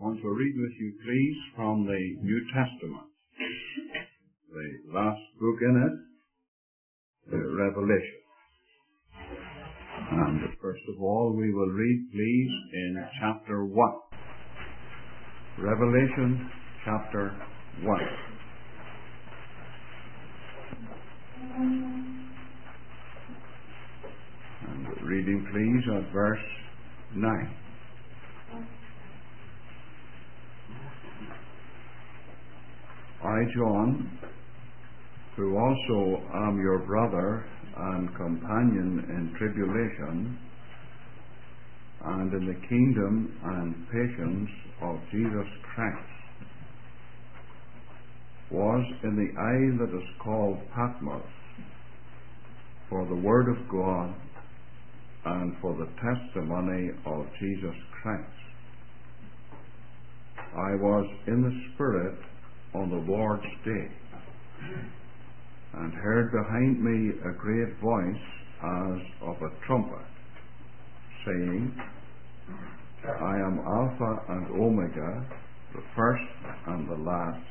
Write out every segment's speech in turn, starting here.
want to read with you, please, from the New Testament, the last book in it, the Revelation. And first of all, we will read, please, in chapter 1. Revelation chapter 1. And reading, please, at verse 9. I, John, who also am your brother and companion in tribulation and in the kingdom and patience of Jesus Christ, was in the isle that is called Patmos for the word of God and for the testimony of Jesus Christ. I was in the Spirit on the Lord's day, and heard behind me a great voice as of a trumpet, saying, I am Alpha and Omega, the first and the last.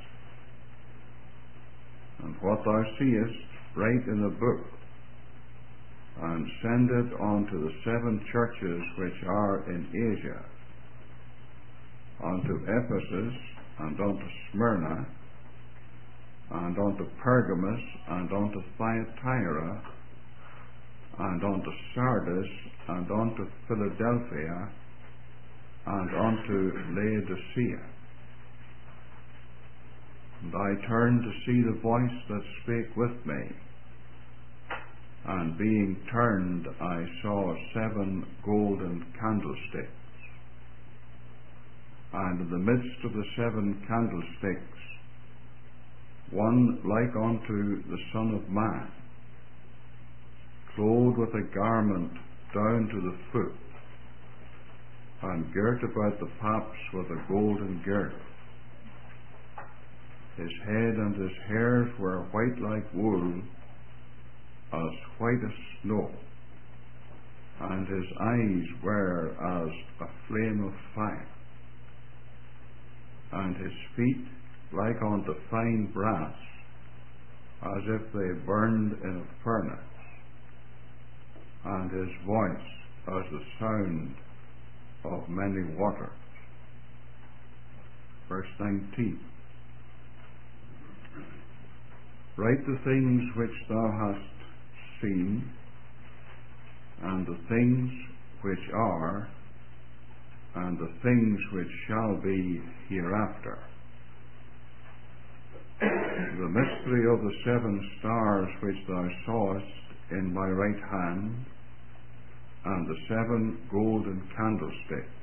And what thou seest, write in the book, and send it unto the 7 churches which are in Asia, unto Ephesus, and unto Smyrna, and unto Pergamos, and unto Thyatira, and unto Sardis, and unto Philadelphia, and unto Laodicea. And I turned to see the voice that spake with me, and being turned, I saw 7 golden candlesticks. And in the midst of the 7 candlesticks, one like unto the Son of Man, clothed with a garment down to the foot, and girt about the paps with a golden girdle. His head and his hairs were white like wool, as white as snow, and his eyes were as a flame of fire, and his feet like unto fine brass, as if they burned in a furnace, and his voice as the sound of many waters. Verse 19. Write the things which thou hast seen, and the things which are, and the things which shall be hereafter. The mystery of the 7 stars which thou sawest in my right hand, and the 7 golden candlesticks.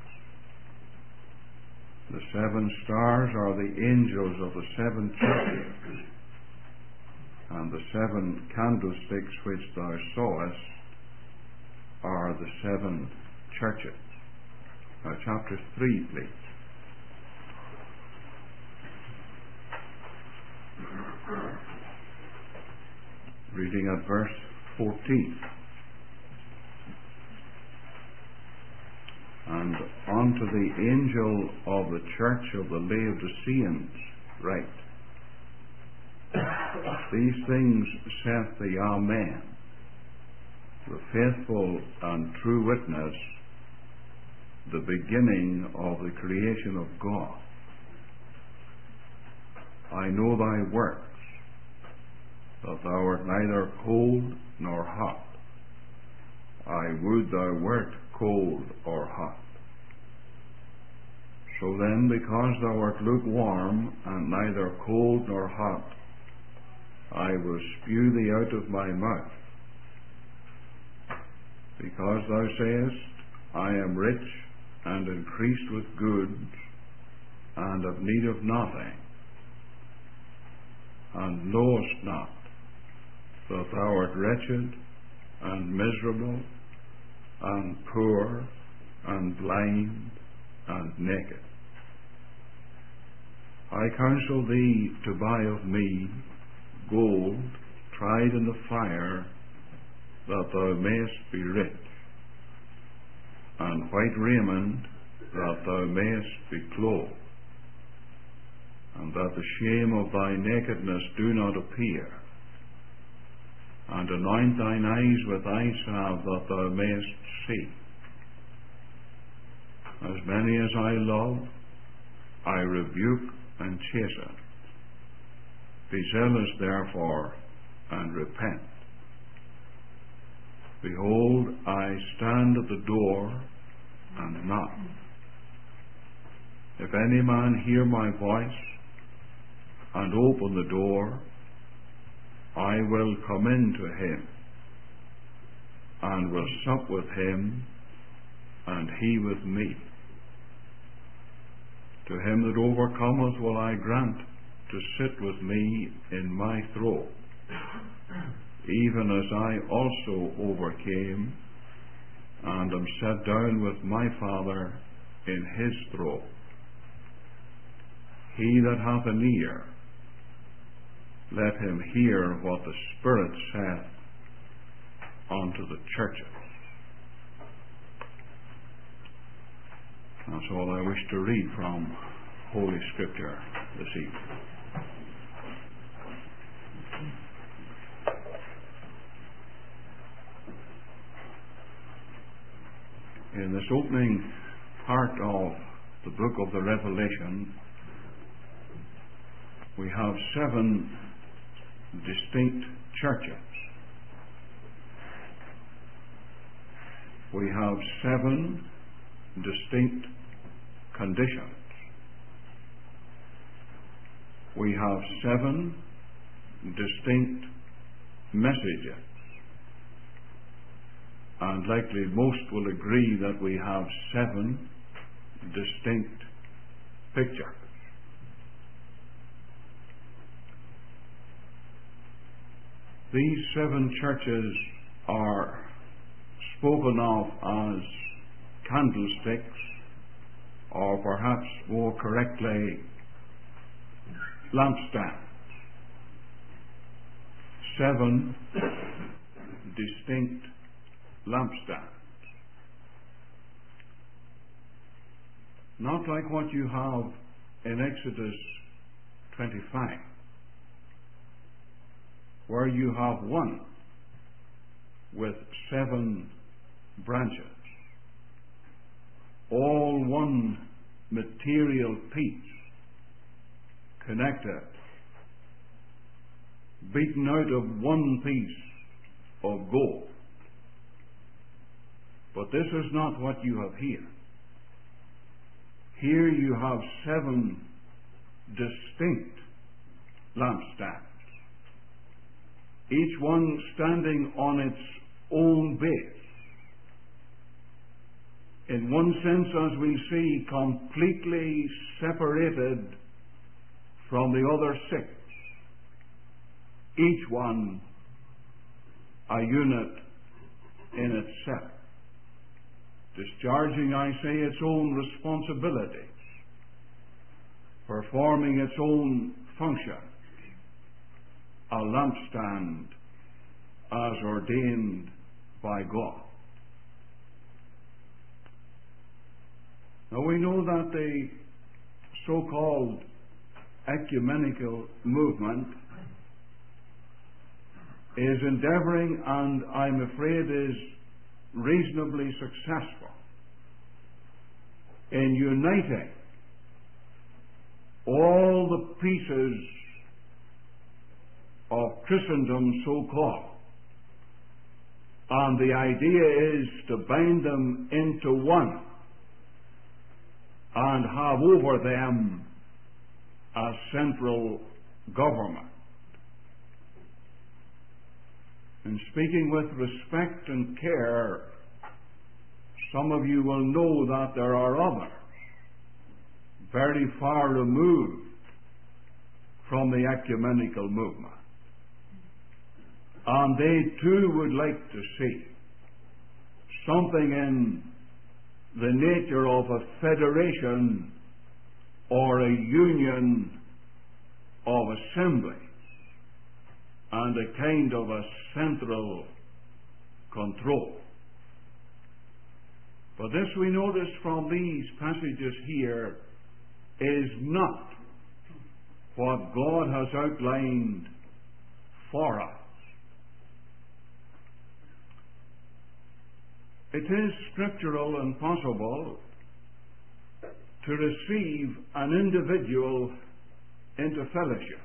The 7 stars are the angels of the 7 churches, and the 7 candlesticks which thou sawest are the 7 churches. Now, chapter 3, please. Reading at verse 14. And unto the angel of the church of the Laodiceans write, These things saith the Amen, the faithful and true witness, the beginning of the creation of God. I know thy works, that thou art neither cold nor hot. I would thou wert cold or hot. So then, because thou art lukewarm, and neither cold nor hot, I will spew thee out of my mouth. Because thou sayest, I am rich, and increased with goods, and have need of nothing, and knowest not that thou art wretched, and miserable, and poor, and blind, and naked. I counsel thee to buy of me gold tried in the fire, that thou mayest be rich, and white raiment that thou mayest be clothed, and that the shame of thy nakedness do not appear, and anoint thine eyes with eye salve, that thou mayest see. As many as I love, I rebuke and chasten. Be zealous therefore, and repent. Behold, I stand at the door and knock. If any man hear my voice, and open the door, I will come in to him, and will sup with him, and he with me. To him that overcometh will I grant to sit with me in my throne, even as I also overcame, and am set down with my Father in his throne. He that hath an ear, let him hear what the Spirit saith unto the churches. That's all I wish to read from Holy Scripture this evening. In this opening part of the book of the Revelation, we have 7 distinct churches. We have 7 distinct conditions. We have 7 distinct messages. And likely most will agree that we have 7 distinct pictures. These 7 churches are spoken of as candlesticks, or perhaps more correctly, lampstands. 7 distinct lampstands. Not like what you have in Exodus 25, where you have one with 7 branches, all one material piece, connected, beaten out of one piece of gold. But this is not what you have here. Here you have 7 distinct lampstands, each one standing on its own base. In one sense, as we see, completely separated from the other 6. Each one a unit in itself, discharging, I say, its own responsibilities, performing its own function, a lampstand as ordained by God. Now we know that the so-called ecumenical movement is endeavoring, and I'm afraid is reasonably successful, in uniting all the pieces of Christendom, so-called. And the idea is to bind them into one and have over them a central government. In speaking with respect and care, some of you will know that there are others very far removed from the ecumenical movement. And they too would like to see something in the nature of a federation or a union of assemblies and a kind of a central control. But this we notice from these passages here is not what God has outlined for us. It is scriptural and possible to receive an individual into fellowship.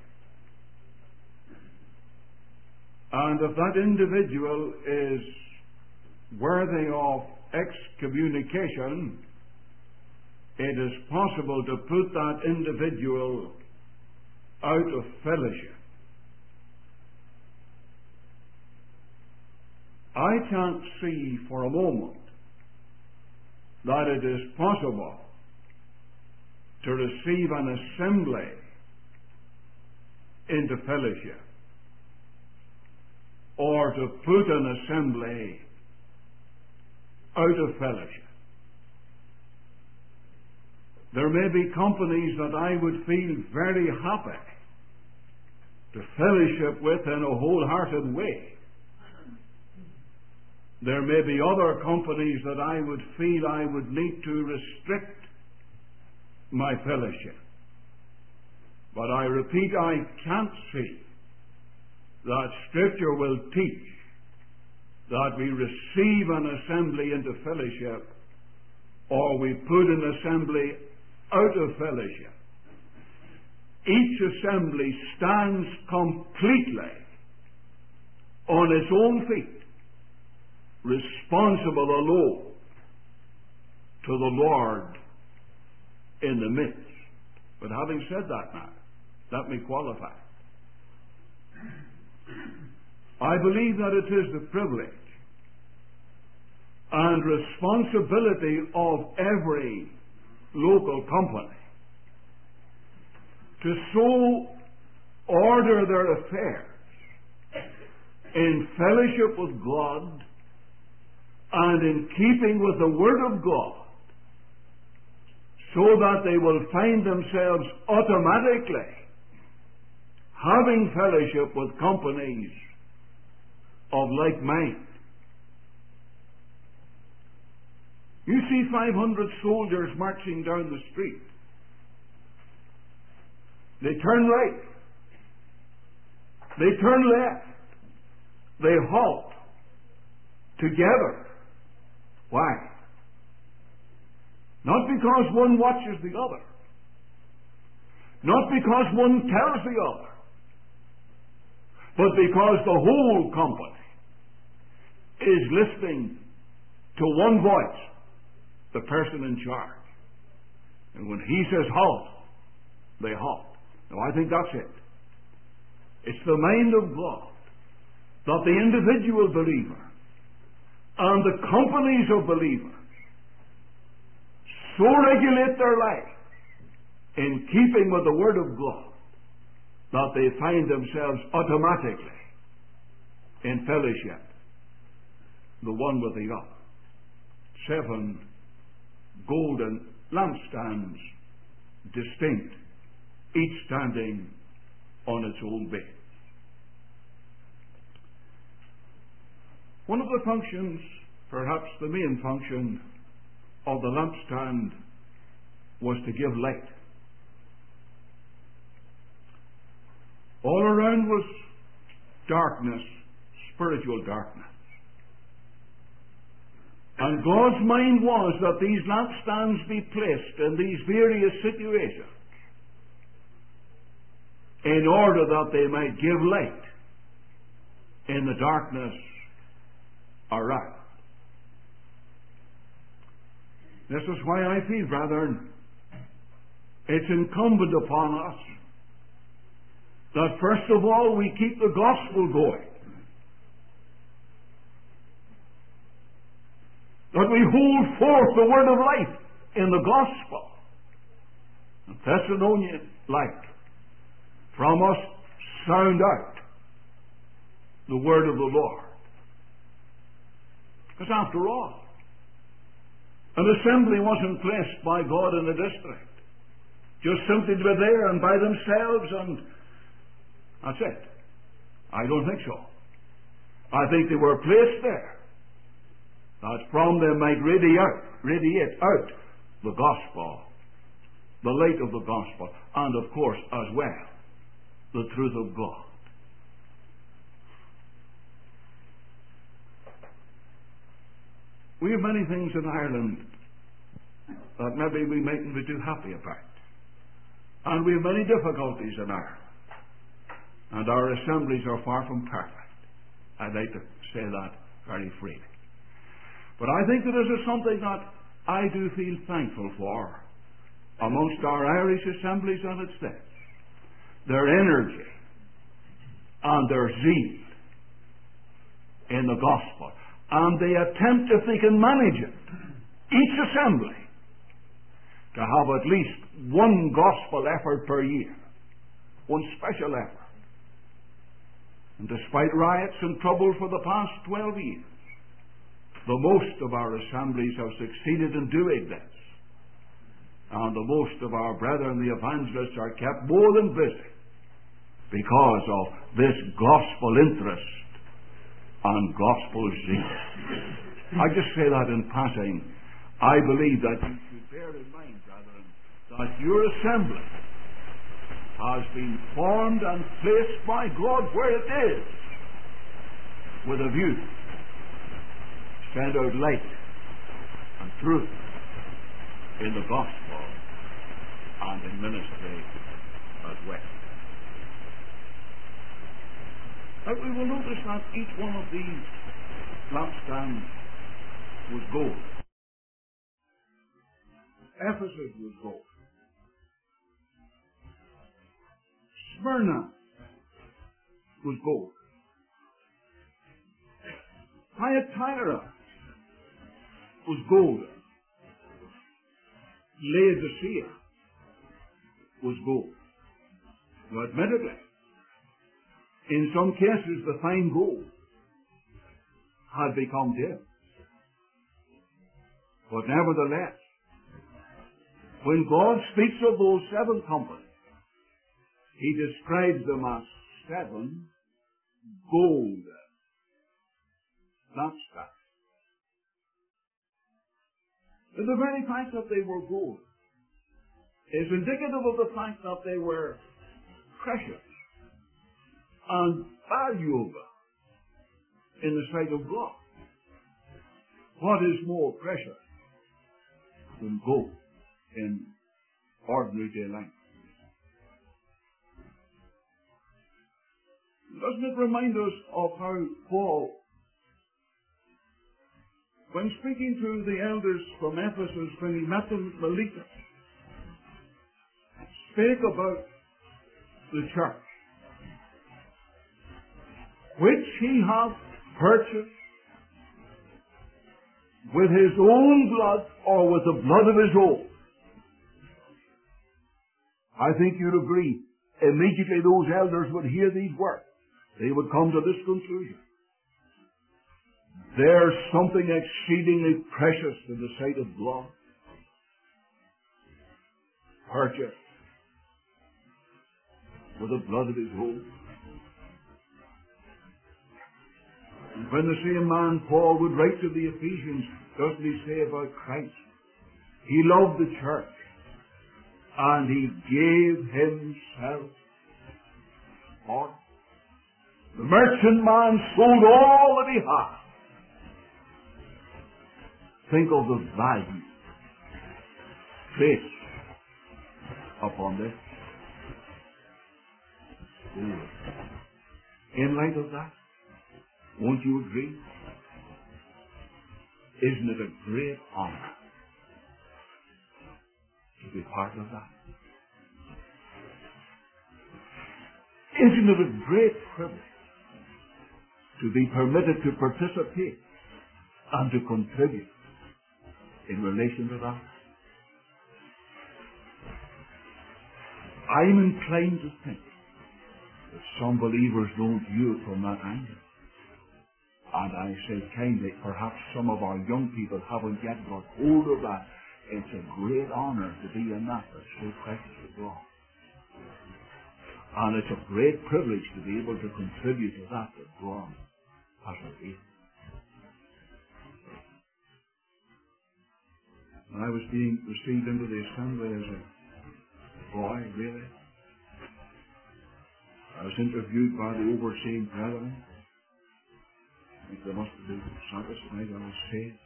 And if that individual is worthy of excommunication, it is possible to put that individual out of fellowship. I can't see for a moment that it is possible to receive an assembly into fellowship, or to put an assembly out of fellowship. There may be companies that I would feel very happy to fellowship with in a wholehearted way. There may be other companies that I would feel I would need to restrict my fellowship. But I repeat, I can't see that Scripture will teach that we receive an assembly into fellowship, or we put an assembly out of fellowship. Each assembly stands completely on its own feet, responsible alone to the Lord in the midst. But having said that now, let me qualify. I believe that it is the privilege and responsibility of every local company to so order their affairs in fellowship with God and in keeping with the Word of God, so that they will find themselves automatically having fellowship with companies of like mind. You see 500 soldiers marching down the street. They turn right. They turn left. They halt together. Why? Not because one watches the other. Not because one tells the other. But because the whole company is listening to one voice, the person in charge. And when he says halt, they halt. Now I think that's it. It's the mind of God that the individual believer and the companies of believers so regulate their life in keeping with the Word of God that they find themselves automatically in fellowship, the one with the other. 7 golden lampstands, distinct, each standing on its own base. One of the functions, perhaps the main function, of the lampstand was to give light. All around was darkness, spiritual darkness. And God's mind was that these lampstands be placed in these various situations in order that they might give light in the darkness around. This is why I feel, brethren, it's incumbent upon us that first of all we keep the gospel going. That we hold forth the word of life in the gospel. The Thessalonian light from us sound out the word of the Lord. Because after all, an assembly wasn't placed by God in a district just simply to be there and by themselves and that's it. I don't think so. I think they were placed there that from them might radiate out the gospel, the light of the gospel, and of course as well the truth of God. We have many things in Ireland that maybe we mightn't be too happy about. And we have many difficulties in Ireland. And our assemblies are far from perfect. I'd like to say that very freely. But I think that this is something that I do feel thankful for amongst our Irish assemblies, and it's this: their energy and their zeal in the gospel. And they attempt, if they can manage it, each assembly, to have at least one gospel effort per year, one special effort. And despite riots and trouble for the past 12 years, the most of our assemblies have succeeded in doing this. And the most of our brethren, the evangelists, are kept more than busy because of this gospel interest and gospel zeal. I just say that in passing. I believe that you should bear in mind, brethren, that your assembly has been formed and placed by God where it is, with a view to send out light and truth in the gospel and in ministry as well. But we will notice that each one of these lampstands was gold. Ephesus was gold. Smyrna was gold. Thyatira was gold. Laodicea was gold. Now, admittedly, in some cases the fine gold had become dim. But nevertheless, when God speaks of those seven companies, He describes them as seven gold lampstands. And the very fact that they were gold is indicative of the fact that they were precious and valuable in the sight of God. What is more precious than gold in ordinary day life? Doesn't it remind us of how Paul, when speaking to the elders from Ephesus when he met them at Miletus, spake about the church, which he hath purchased with his own blood, or with the blood of his own. I think you'd agree, immediately those elders would hear these words, they would come to this conclusion: there's something exceedingly precious in the sight of God, purchased with the blood of his own. And when the same man, Paul, would write to the Ephesians, doesn't he say about Christ? He loved the church, and he gave himself for it. The merchant man sold all that he had. Think of the value placed upon this. In light of that, won't you agree? Isn't it a great honor to be part of that? Isn't it a great privilege to be permitted to participate and to contribute in relation to that? I'm inclined to think that some believers don't view it from that angle. And I say kindly, perhaps some of our young people haven't yet got hold of that. It's a great honor to be in that that's so precious to God. And it's a great privilege to be able to contribute to that God has ordained. When I was being received into the assembly as a boy, really, I was interviewed by the overseeing brethren. I think they must have been satisfied I was saved.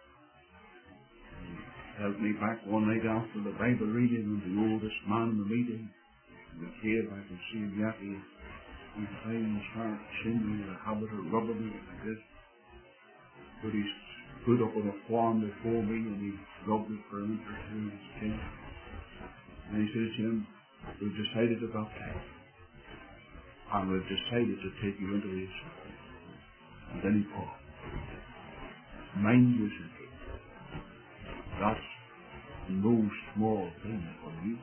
He held me back one night after the Bible reading, and the oldest man in the meeting, in the cave, I could see him yet. He found his heart changing with a habit of rubbing me like this. Put his foot up on a form before me, and he rubbed it for an inch or two in his chin. And he says, Jim, we've decided to baptize you. And we've decided to take you into the assembly. And then he paused. Mind you, simply, that's no small thing for you.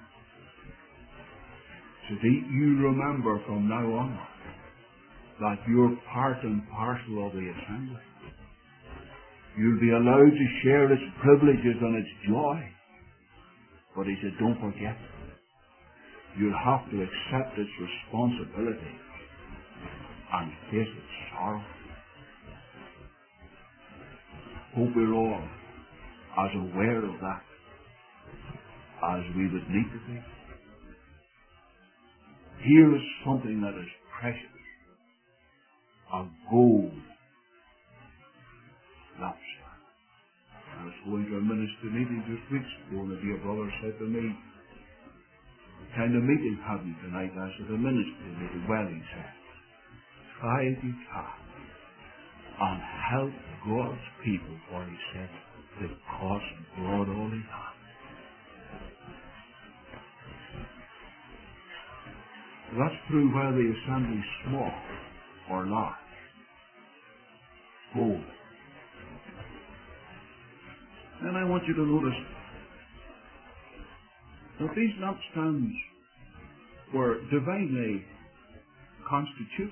So do you remember from now on that you're part and parcel of the assembly. You'll be allowed to share its privileges and its joy. But he said, don't forget, you'll have to accept its responsibility and face its sorrow. Hope we're all as aware of that as we would need to be. Here is something that is precious, a gold lampstand. I was going to a ministry meeting just weeks ago, and a dear brother said to me, what kind of meeting have you tonight? I said, a ministry meeting. Well, he said, try as you can and help God's people, for he said, because God all he has. That's true whether the assembly is small or large. Gold. Then I want you to notice that these lampstands were divinely constituted.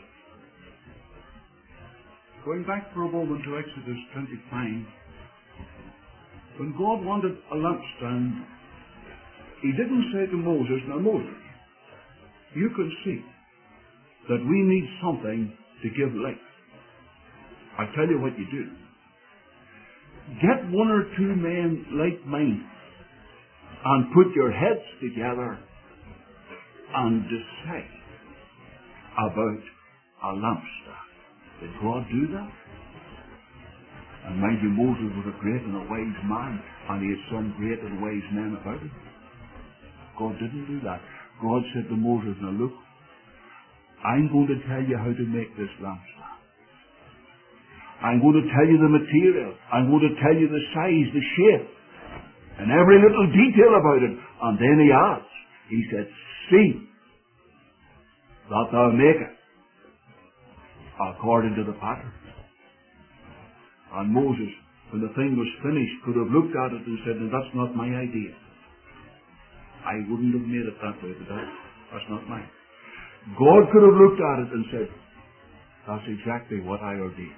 Going back for a moment to Exodus 25, when God wanted a lampstand, he didn't say to Moses, now Moses, you can see that we need something to give light. I tell you what you do. Get one or two men like-minded and put your heads together and decide about a lampstand. Did God do that? And mind you, Moses was a great and a wise man, and he had some great and wise men about him. God didn't do that. God said to Moses, now look, I'm going to tell you how to make this lampstand. I'm going to tell you the material. I'm going to tell you the size, the shape, and every little detail about it. And then he adds, he said, see that thou make it according to the pattern. And Moses, when the thing was finished, could have looked at it and said, no, that's not my idea. I wouldn't have made it that way, but that's not mine. God could have looked at it and said, that's exactly what I ordained.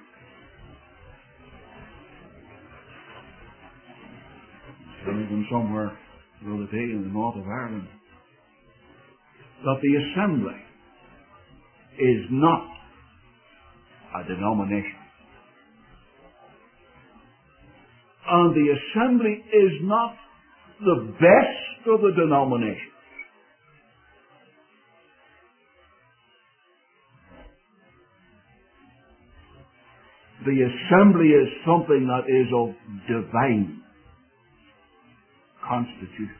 From somewhere the other day in the north of Ireland, that the assembly is not a denomination. And the assembly is not the best of the denominations. The assembly is something that is of divine constitution,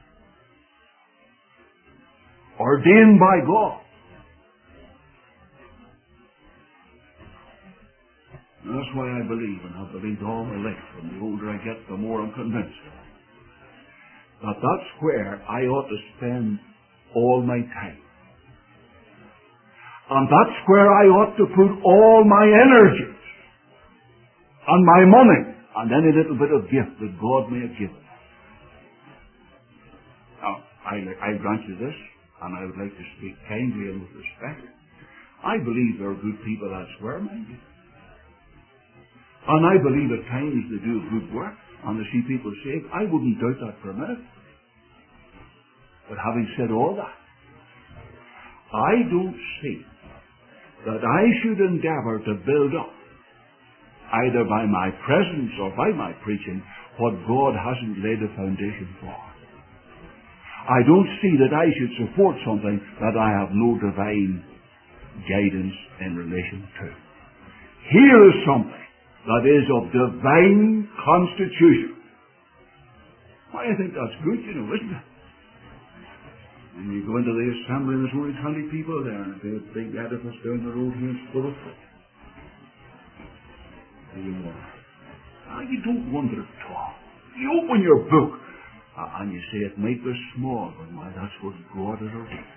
ordained by God. And that's why I believe, and have believed all my life, and the older I get, the more I'm convinced that that's where I ought to spend all my time. And that's where I ought to put all my energies and my money and any little bit of gift that God may have given. Now, I grant you this, and I would like to speak kindly and with respect. I believe there are good people elsewhere, mind you. And I believe at times they do good work, and they see people saved. I wouldn't doubt that for a minute. But having said all that, I don't see that I should endeavor to build up, either by my presence or by my preaching, what God hasn't laid a foundation for. I don't see that I should support something that I have no divine guidance in relation to. Here is something that is of divine constitution. I think that's good, isn't it? And you go into the assembly and there's only 20 people there, and there's a big edifice down the road here, it's full of folk. You don't wonder at all. You open your book and you say it might be small, but that's what God has ordained.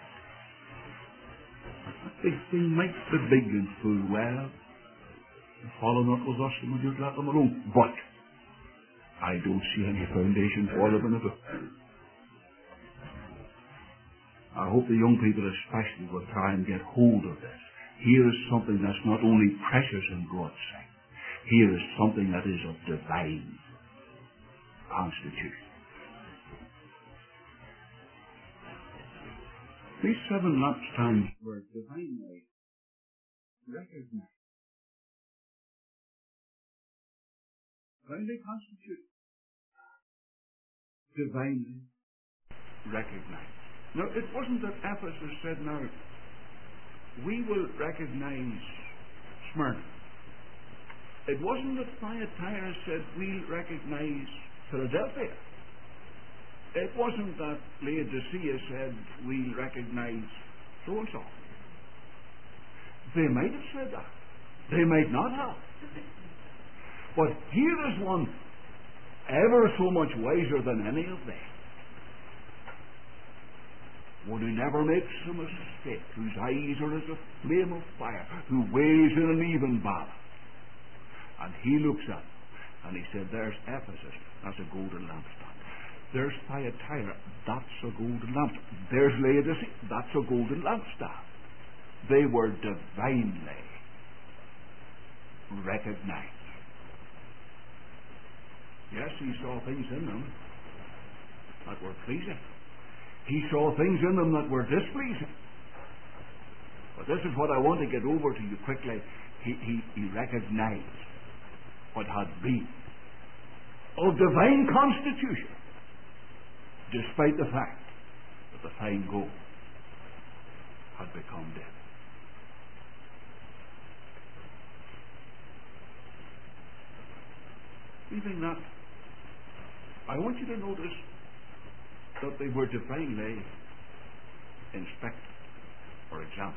They might be big and full well. Follow not with us, and we just let them alone. But I don't see any foundation for them in the book. I hope the young people especially will try and get hold of this. Here is something that's not only precious in God's sight. Here is something that is of divine constitution. These 7 lampstands were divinely recognized. Divinely constituted. Divinely recognized. Now, it wasn't that Ephesus said, now, we will recognize Smyrna. It wasn't that Thyatira said, we'll recognize Philadelphia. It wasn't that Laodicea said, we'll recognize so-and-so. They might have said that. They might not have. But here is one ever so much wiser than any of them. One who never makes a mistake, whose eyes are as a flame of fire, who weighs in an even balance. And he looks at it, and he said, there's Ephesus, that's a golden lampstand. There's Thyatira, that's a golden lampstand. There's Laodicea, that's a golden lampstand. They were divinely recognized. Yes, he saw things in them that were pleasing. He saw things in them that were displeasing. But this is what I want to get over to you quickly. He recognized what had been of divine constitution, despite the fact that the fine gold had become dead. Leaving that, I want you to notice that they were divinely inspected or examined.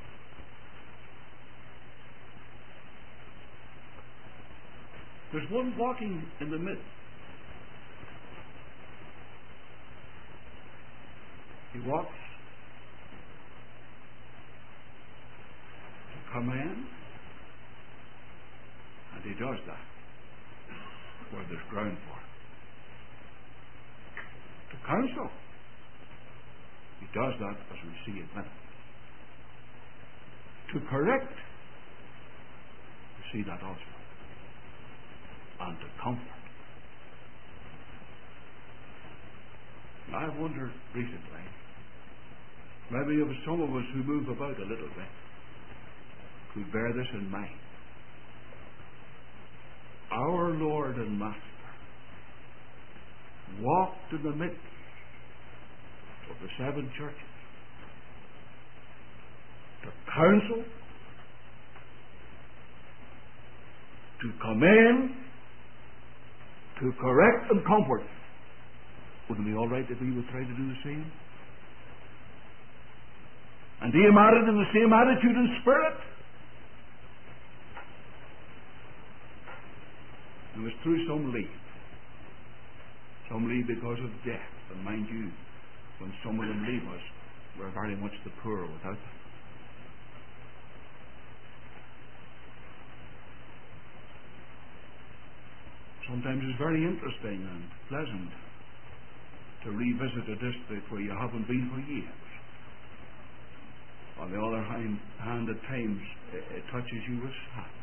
There's one walking in the midst. He walks to command, and he does that where there's ground for it. To counsel, he does that as we see in minutes. To correct, we see that also. And to comfort. I've wondered recently, maybe of some of us who move about a little bit could bear this in mind. Our Lord and Master walked in the midst of the 7 churches to counsel, to commend, to correct and comfort. Wouldn't it be all right if we would try to do the same? And aim at it in the same attitude and spirit. It was through some leave. Some leave because of death. And mind you, when some of them leave us, we're very much the poorer without them. Sometimes it's very interesting and pleasant to revisit a district where you haven't been for years. On the other hand, at times it touches you with sadness.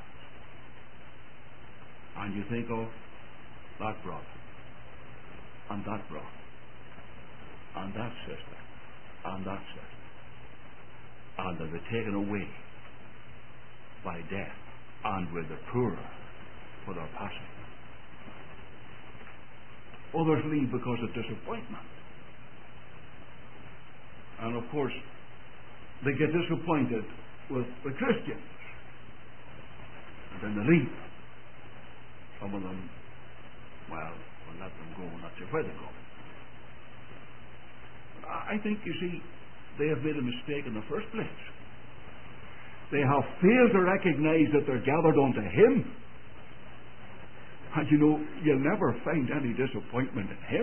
And you think of that brother, and that brother, and that sister, and that sister. And they were taken away by death, and with the poorer for their passing. Others leave because of disappointment. And of course, they get disappointed with the Christians. And then they leave. Some of them, well, we'll let them go, not sure where they go. I think, you see, they have made a mistake in the first place. They have failed to recognize that they're gathered unto Him. And you know, you'll never find any disappointment in Him.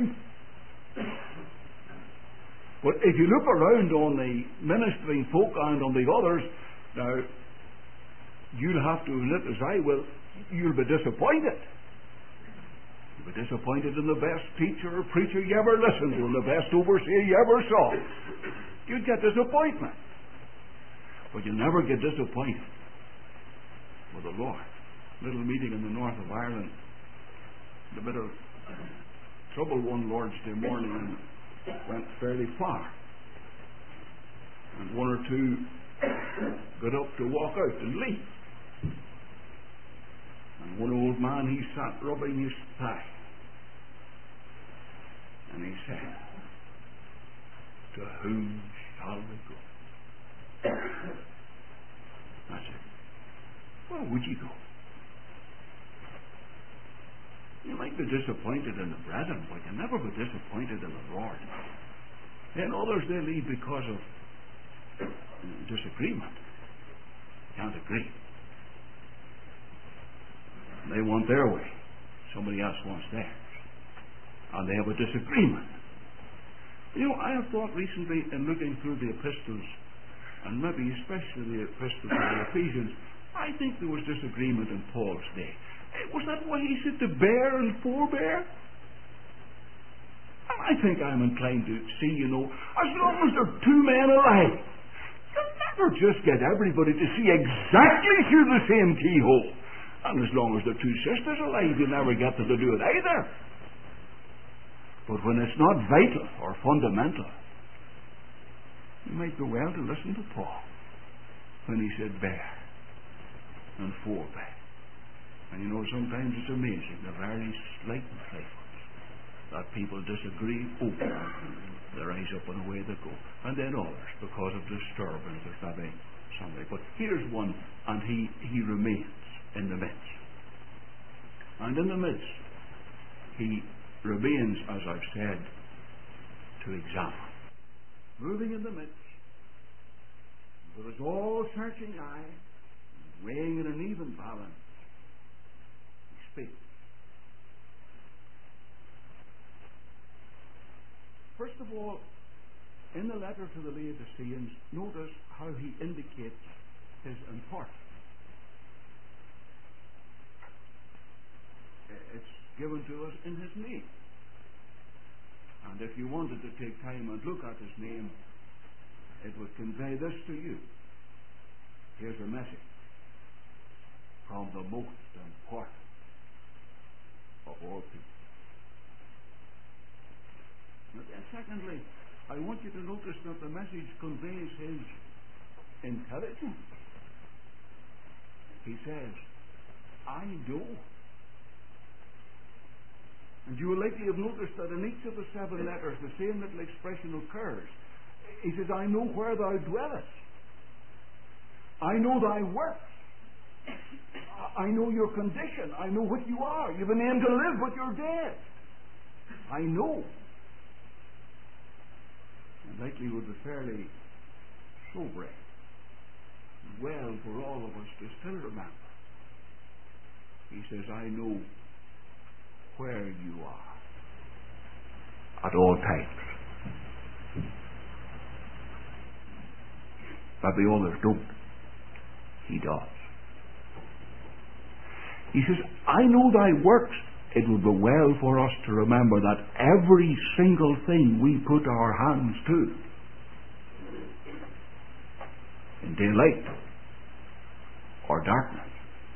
But if you look around on the ministering folk and on the others, now, you'll have to admit, as I will, you'll be disappointed. You'll be disappointed in the best teacher or preacher you ever listened to, and the best overseer you ever saw. You'll get disappointment. But you'll never get disappointed with the Lord. Little meeting in the north of Ireland. A bit of trouble one Lord's Day morning and went fairly far. And one or two got up to walk out and leave. And one old man, he sat rubbing his thigh. And he said, "To whom shall we go?" I said, "Where would you go? You might be disappointed in the brethren, but you'll never be disappointed in the Lord." And others, they leave because of disagreement. Can't agree. They want their way. Somebody else wants theirs. And they have a disagreement. You know, I have thought recently in looking through the epistles, and maybe especially the epistle to the Ephesians, I think there was disagreement in Paul's day. Was that why he said to bear and forbear? And I think I'm inclined to see, you know, as long as there are two men alive, you'll never just get everybody to see exactly through the same keyhole. And as long as there are two sisters alive, you never get them to do it either. But when it's not vital or fundamental, you might do well to listen to Paul when he said bear and forbear. And you know, sometimes it's amazing the very slight trifles that people disagree over. They rise up and away they go. And then others, because of disturbance, there's maybe somebody. But here's one, and he remains in the midst. And in the midst, he remains, as I've said, to examine. Moving in the midst, with his all-searching eye, weighing in an even balance, speak. First of all, in the letter to the Laodiceans, notice how he indicates his importance. It's given to us in his name. And if you wanted to take time and look at his name, it would convey this to you. Here's a message from the most important of all people. And secondly, I want you to notice that the message conveys his intelligence. He says, "I know." And you will likely have noticed that in each of the 7 letters the same little expression occurs. He says, "I know where thou dwellest. I know thy works. I know your condition. I know what you are. You've a name to live, but you're dead. I know." And likely would be fairly sobering. Well, for all of us to still remember. He says, "I know where you are at all times." But the others don't. He does. He says, "I know thy works." It would be well for us to remember that every single thing we put our hands to, in daylight or darkness,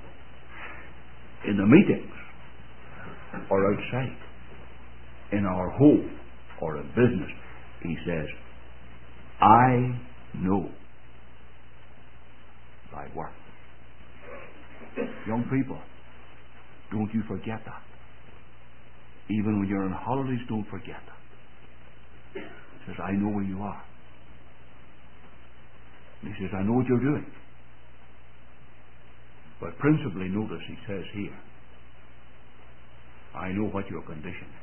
in the meetings or outside, in our home or in business, he says, "I know thy work." Young people, don't you forget that. Even when you're on holidays, don't forget that. He says, I know where you are. And he says, I know what you're doing. But principally, notice he says here, I know what your condition is.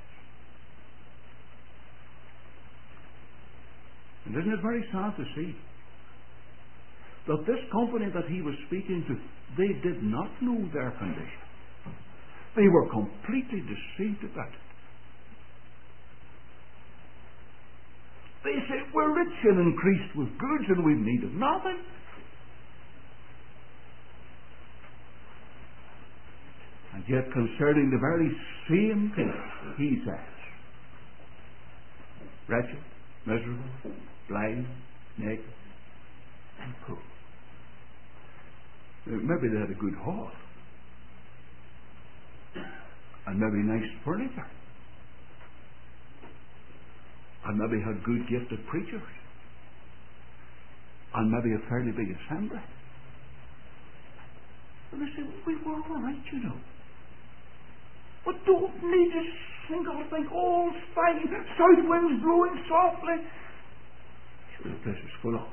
And isn't it very sad to see that this company that he was speaking to, they did not know their condition. They were completely deceived about it. They said, we're rich and increased with goods and we've need of nothing. And yet concerning the very same thing, he says, wretched, miserable, blind, naked, and poor. Maybe they had a good hall. And maybe nice furniture. And maybe had good gifted preachers. And maybe a fairly big assembly. And they said, we were all right, you know. But don't need to think, all fine, south winds blowing softly. Sure, the place is full of.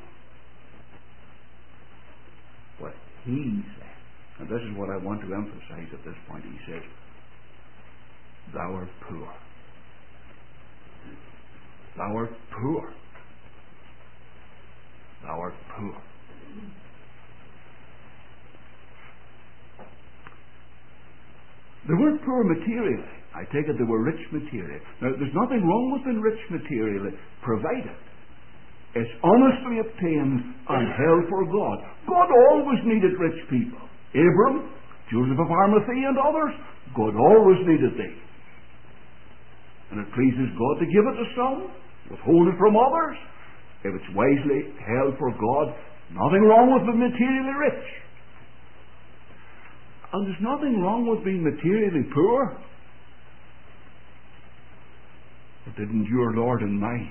But he said, and this is what I want to emphasize at this point, he said, thou art poor. Thou art poor. Thou art poor. They weren't poor materially. I take it they were rich materially. Now, there's nothing wrong with being rich materially, provided it's honestly obtained and held for God. God always needed rich people. Abram, Joseph of Arimathea, and others, God always needed these. And it pleases God to give it to some, withhold it from others. If it's wisely held for God, nothing wrong with being materially rich. And there's nothing wrong with being materially poor. But didn't your Lord and mine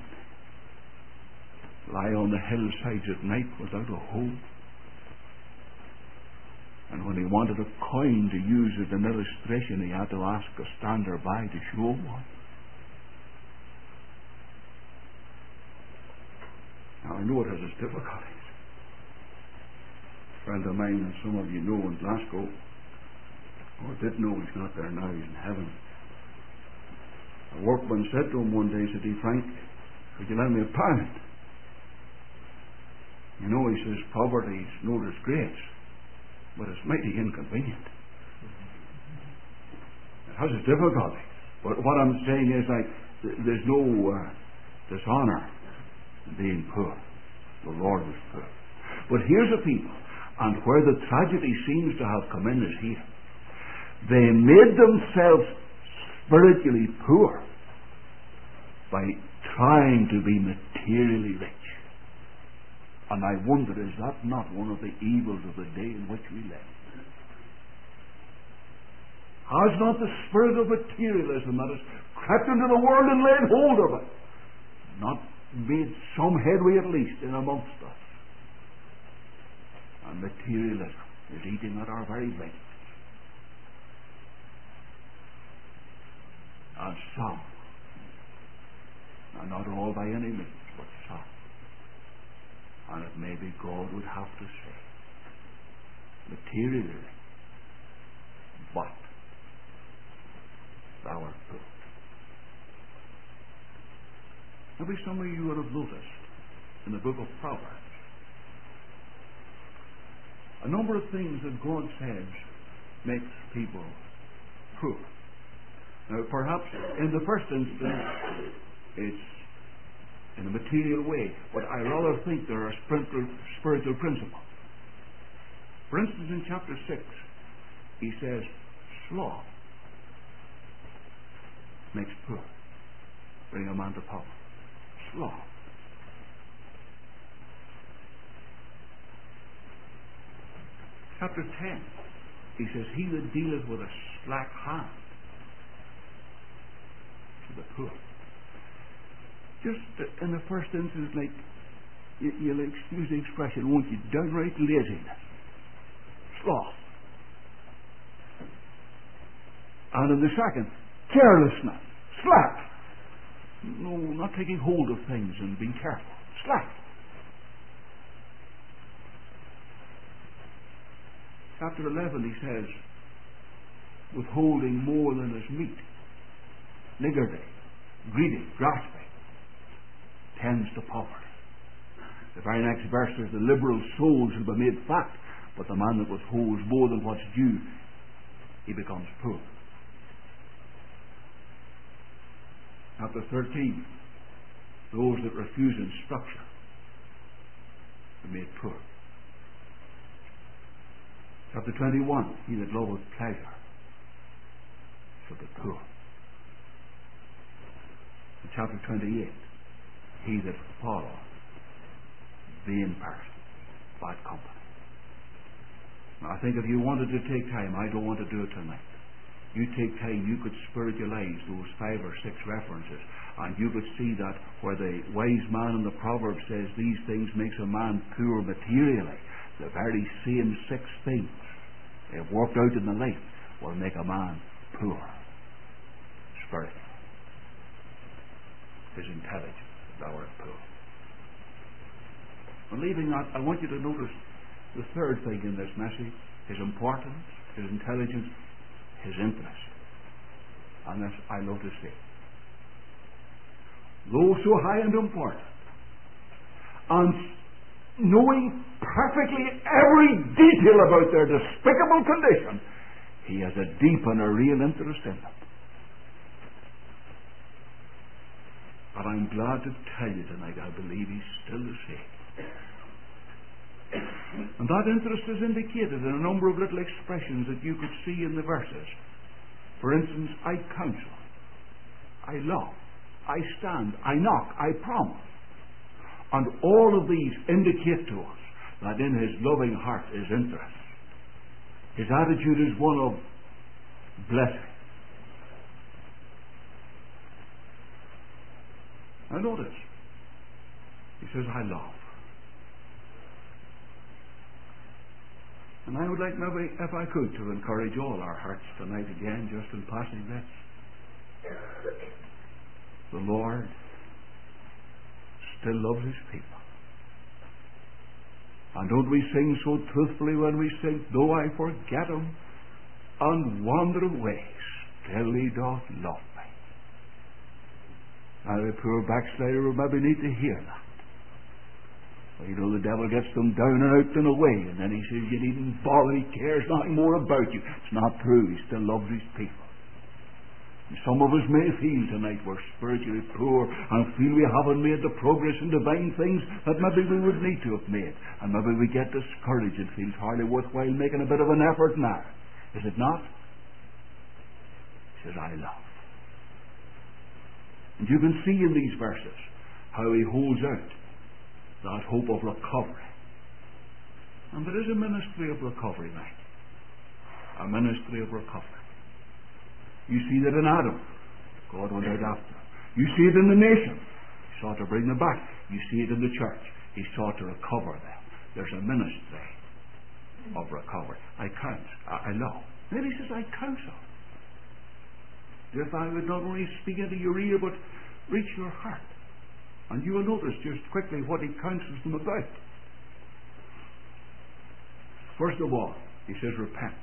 lie on the hillsides at night without a home? And when he wanted a coin to use as an illustration, he had to ask a stander by to show him one. Now, I know it has its difficulties. A friend of mine, and some of you know, in Glasgow, or did know, he's not there now, he's in heaven. A workman said to him one day, said he, Frank, could you lend me £1? You know, he says, poverty's no disgrace, but it's mighty inconvenient. It has its difficulties. But what I'm saying is, like, there's no dishonour in being poor. The Lord was poor. But here's a people, and where the tragedy seems to have come in is here. They made themselves spiritually poor by trying to be materially rich. And I wonder, is that not one of the evils of the day in which we live? Has not the spirit of materialism that has crept into the world and laid hold of it not made some headway at least in amongst us? And materialism is eating at our very veins. And some, and not all by any means, but some, and it may be God would have to say, materially, but thou art poor. Maybe some of you would have noticed in the book of Proverbs a number of things that God says makes people poor. Now, perhaps in the first instance, it's in a material way, but I rather think there are spiritual principles. For instance, in chapter 6, he says, sloth makes poor, bring a man to power. Sloth. Chapter 10, he says, he that dealeth with a slack hand, the poor. Just in the first instance, like, you'll excuse the expression, won't you? Downright laziness. Sloth. And in the second, carelessness. Slack. No, not taking hold of things and being careful. Slack. Chapter 11, he says, withholding more than is meet, niggardly, greedy, grasping, tends to poverty. The very next verse says, the liberal soul shall be made fat, but the man that withholds more than what's due, he becomes poor. Chapter 13, those that refuse instruction are made poor. Chapter 21, he that loveth pleasure shall be poor. In chapter 28, he that followeth vain persons, bad company. Now I think if you wanted to take time, I don't want to do it tonight. You take time, you could spiritualize those 5 or 6 references, and you could see that where the wise man in the proverb says these things makes a man poor materially, the very same 6 things, if worked out in the life, will make a man poor spiritually. His intelligence, thou art poor. And leaving that, I want you to notice the third thing in this message: his importance, his intelligence, his interest. And this I love to see. Though so high and important, and knowing perfectly every detail about their despicable condition, he has a deep and a real interest in them. But I'm glad to tell you tonight, I believe he's still the same. And that interest is indicated in a number of little expressions that you could see in the verses. For instance, I counsel, I love, I stand, I knock, I promise. And all of these indicate to us that in his loving heart is interest. His attitude is one of blessing. Now notice, he says, I love. And I would like maybe, if I could, to encourage all our hearts tonight again, just in passing this. The Lord still loves his people. And don't we sing so truthfully when we sing, though I forget him and wander away, still he doth love me. Now the poor backslider will maybe need to hear that. Well, you know, the devil gets them down and out and away, and then he says, you needn't bother, he cares nothing more about you. It's not true. He still loves his people. And some of us may feel tonight we're spiritually poor and feel we haven't made the progress in divine things that maybe we would need to have made. And maybe we get discouraged and feel it's hardly worthwhile making a bit of an effort now. Is it not? He says, I love. And you can see in these verses how he holds out that hope of recovery. And there is a ministry of recovery, mate. A ministry of recovery. You see that in Adam. God went out after him. You see it in the nation. He sought to bring them back. You see it in the church. He sought to recover them. There's a ministry of recovery. I love. Then he says, I counsel. If I would not only speak into your ear, but reach your heart. And you will notice just quickly what he counsels them about. First of all, he says, repent.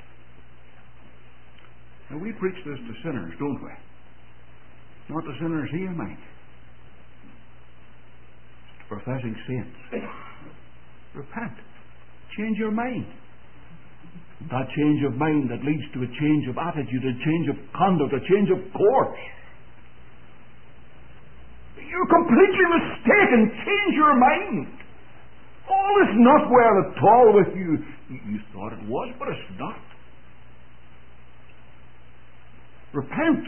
Now we preach this to sinners, don't we? Not to sinners here, mind. To professing saints. Repent. Change your mind. That change of mind that leads to a change of attitude, a change of conduct, a change of course. You're completely mistaken. Change your mind. All is not well at all with you. You thought it was, but it's not. Repent.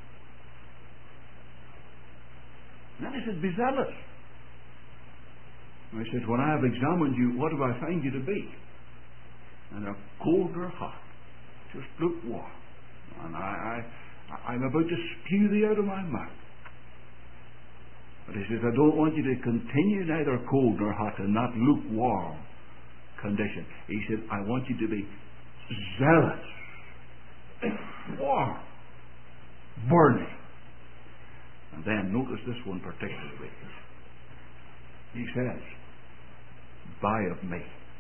Then he said, be zealous. And I said, when I have examined you, what do I find you to be? And a cold or hot, just lukewarm. And I'm about to spew thee out of my mouth. But he says, I don't want you to continue neither cold nor hot in that lukewarm condition. He said, I want you to be zealous, warm, burning. And then notice this one particularly. He says, buy of me.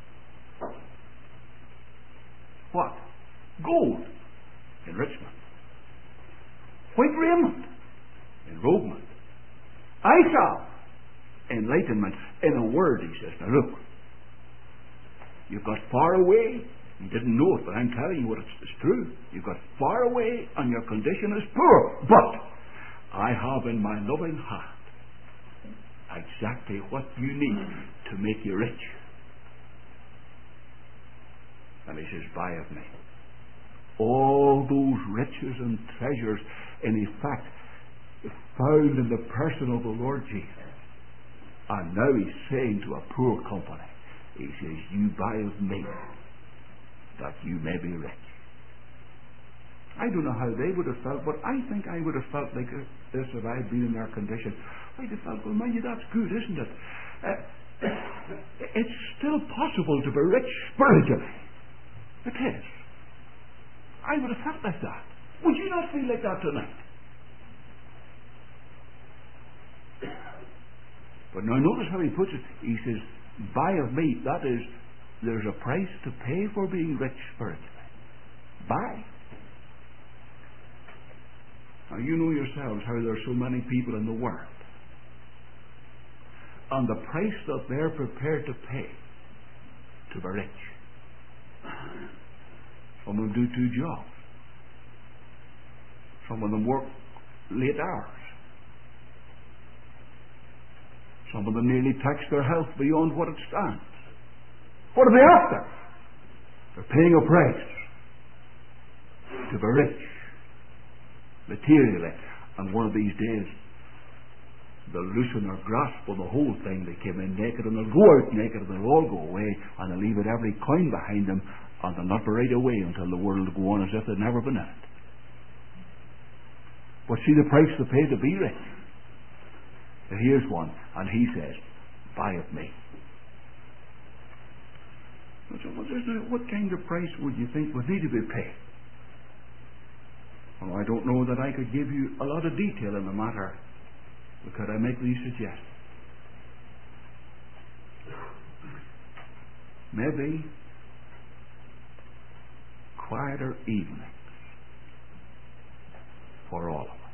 What? Gold, enrichment. White raiment, enrobement. I shall, enlightenment. In a word, he says, now look, you've got far away. You didn't know it, but I'm telling you what it's true. You've got far away, and your condition is poor. But I have in my loving heart exactly what you need to make you rich. And he says, buy of me. All those riches and treasures, in effect, found in the person of the Lord Jesus. And now he's saying to a poor company, he says, you buy of me, that you may be rich. I don't know how they would have felt, but I think I would have felt like this if I had been in their condition. I'd have felt, well, mind you, that's good, isn't it? It's still possible to be rich spiritually. It is. I would have felt like that. Would you not feel like that tonight? But now notice how he puts it. He says, buy of me. That is, there's a price to pay for being rich spiritually. Buy. Now you know yourselves how there are so many people in the world. And the price that they're prepared to pay to be rich. Some of them do 2 jobs. Some of them work late hours. Some of them nearly tax their health beyond what it stands. What are they after? They're paying a price to be rich materially. And one of these days they'll loosen their grasp on the whole thing. They came in naked and they'll go out naked and they'll all go away and they'll leave it every coin behind them and they'll not be right away until the world will go on as if they'd never been in it. But see the price to pay to be rich. Now here's one, and he says, buy of me. So what kind of price would you think would need to be paid? Well, I don't know that I could give you a lot of detail in the matter, but could I make these suggestions? Maybe quieter evenings for all of us.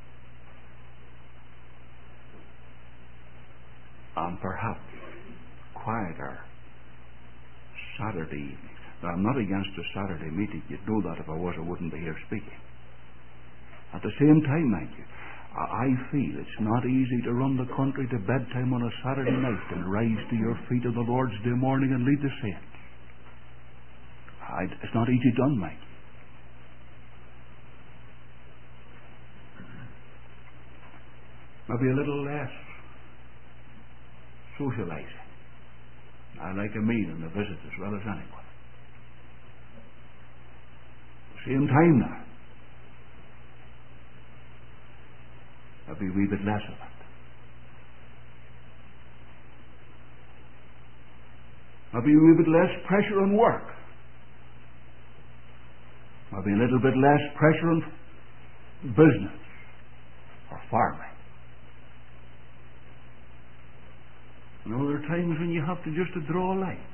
And perhaps quieter Saturday evenings. Now, I'm not against a Saturday meeting. You'd know that if I was, I wouldn't be here speaking. At the same time, mind you, I feel it's not easy to run the country to bedtime on a Saturday night and rise to your feet on the Lord's Day morning and lead the saints. It's not easy done, mind you. Maybe a little less socializing. I like a meal and a visit as well as anyone. Same time now. Maybe a wee bit less of it. Maybe a wee bit less pressure on work. Maybe a little bit less pressure on business or farming. You know, there are times when you have to just to draw a line.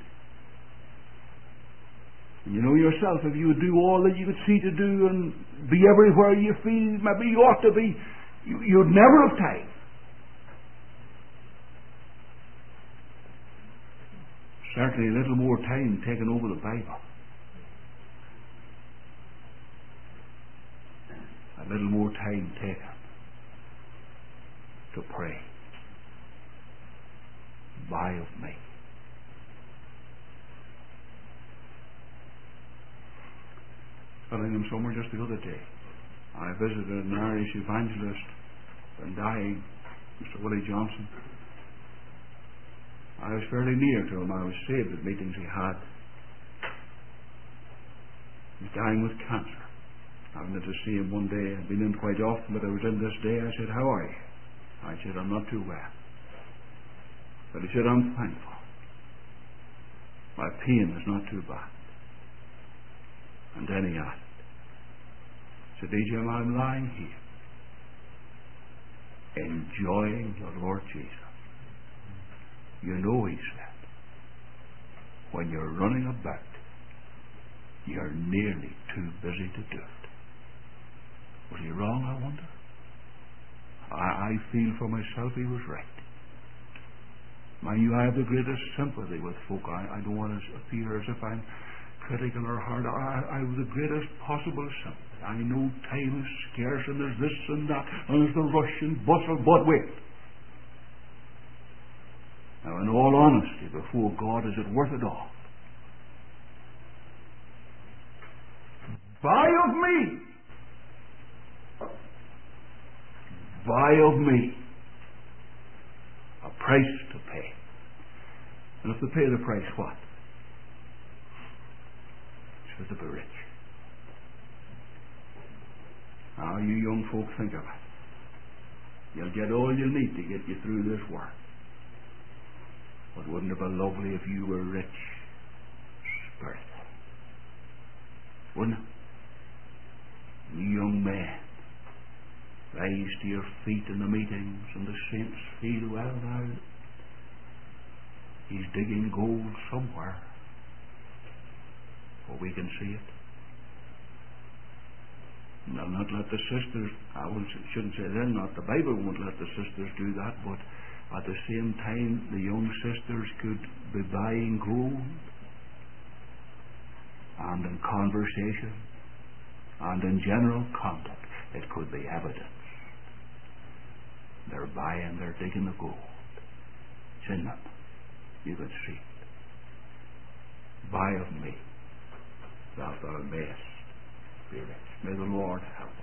And you know yourself, if you would do all that you could see to do and be everywhere you feel maybe you ought to be, you'd never have time. Certainly a little more time taken over the Bible. A little more time taken to pray. Buy of me. Telling them somewhere just the other day. I visited an Irish evangelist and dying, Mr. Willie Johnson. I was fairly near to him. I was saved at meetings he had. He was dying with cancer. I went to see him one day. I'd been in quite often, but I was in this day. I said, how are you? I said, I'm not too well. But he said, I'm thankful. My pain is not too bad. And then he asked, said, Jim, I'm lying here enjoying the Lord Jesus. You know, he said, when you're running about, you're nearly too busy to do it. Was he wrong, I wonder? I feel for myself he was right. Mind you, I have the greatest sympathy with folk. I don't want to appear as if I'm critical or hard. I have the greatest possible sympathy. I know time is scarce and there's this and that and there's the rush and bustle, but wait. Now, in all honesty, before God, is it worth it all? Buy of me! Buy of me a price to pay. And if they pay the price, what? It's to be rich. Now, you young folk, think of it. You'll get all you need to get you through this work. But wouldn't it be lovely if you were rich spiritually? Wouldn't it? You young men, rise to your feet in the meetings, and the saints feel, well, now, he's digging gold somewhere. But we can see it. And I'll not let the sisters, shouldn't say they'll not, the Bible won't let the sisters do that, but at the same time, the young sisters could be buying gold, and in conversation, and in general conduct, it could be evidence. They're buying, they're digging the gold. It's in them. You can see it. Buy of me, that thou mayest be rich. May the Lord help us.